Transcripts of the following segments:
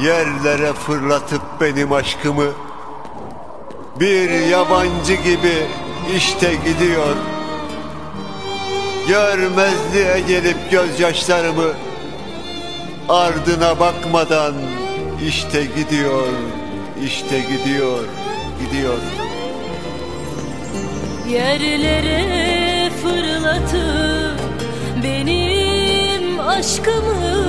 Yerlere fırlatıp benim aşkımı, bir yabancı gibi işte gidiyor. Görmezliğe gelip gözyaşlarımı, ardına bakmadan işte gidiyor, işte gidiyor, gidiyor. Yerlere fırlatıp benim aşkımı,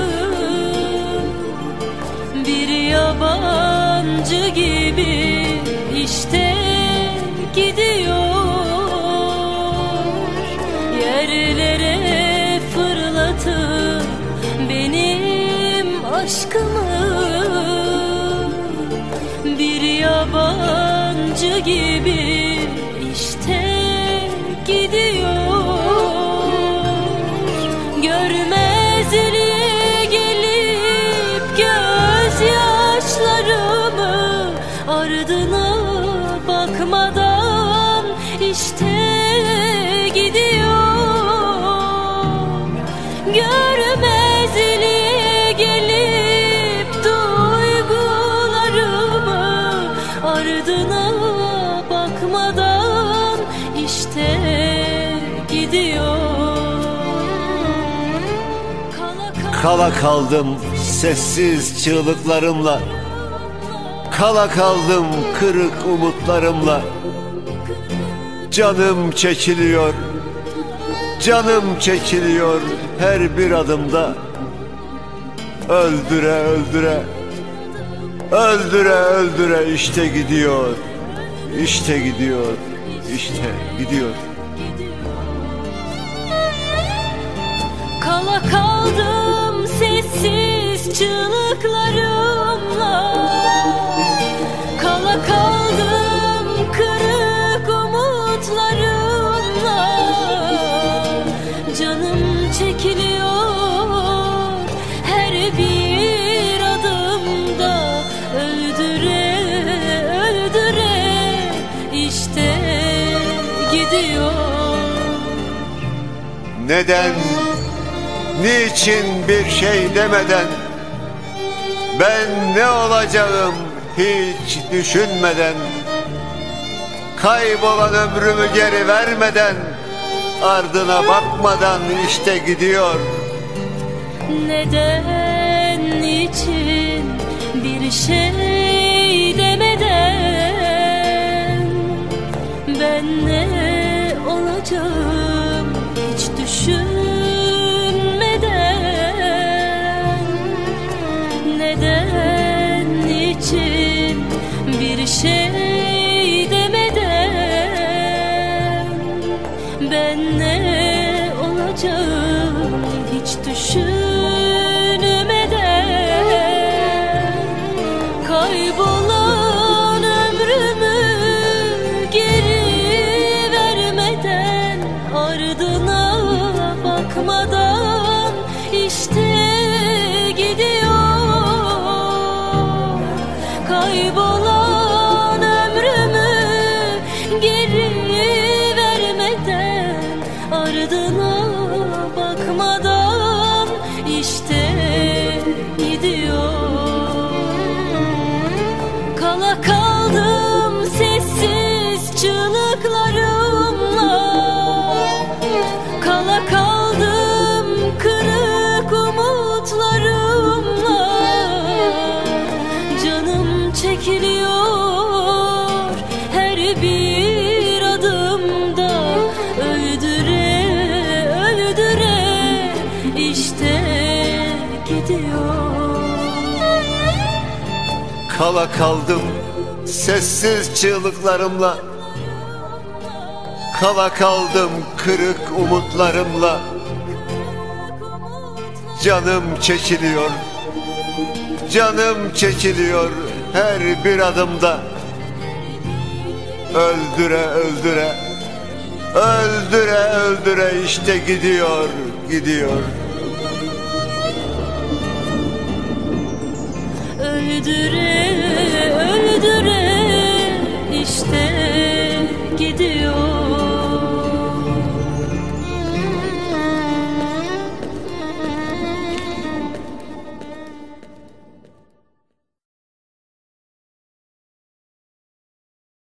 bir yabancı gibi işte gidiyor. Yerlere fırlatıp benim aşkımı, bir yabancı gibi işte gidiyor. Görmezliğe gelip gözyaşlarımı, ardına bakmadan işte gidiyor. Görmezliğe gelip duygularımı, ardına bakmadan işte gidiyor. Kala kaldım sessiz çığlıklarımla, kala kaldım kırık umutlarımla. Canım çekiliyor, canım çekiliyor her bir adımda. Öldüre öldüre, öldüre öldüre işte gidiyor, işte gidiyor, işte gidiyor. Kala kaldım sessiz çığlıklarımla, kala kaldım kırık umutlarımla. Canım çekiliyor her bir adımda, öldüre öldüre işte gidiyor. Neden, niçin bir şey demeden, ben ne olacağım hiç düşünmeden, kaybolan ömrümü geri vermeden, ardına bakmadan işte gidiyor. Neden, niçin bir şey demeden, ben ne olacağım hiç düşünmeden, neden, niçin bir şey demeden, ben ne olacağım hiç düşünmeden, kaybolan ömrümü geri vermeden, ardına bakmadan işte gidiyor. Kaybolan ömrümü geri vermeden, ardına bakmadan işte gidiyor. Kala kaldım sessiz çığlıklarımla, kala kaldım kırık umutlarımla. Canım çekiliyor her bir adımda, öldüre öldüre işte gidiyor. Kala kaldım sessiz çığlıklarımla, kala kaldım kırık umutlarımla. Canım çekiliyor, canım çekiliyor her bir adımda. Öldüre öldüre, öldüre öldüre işte gidiyor, gidiyor. Öldüre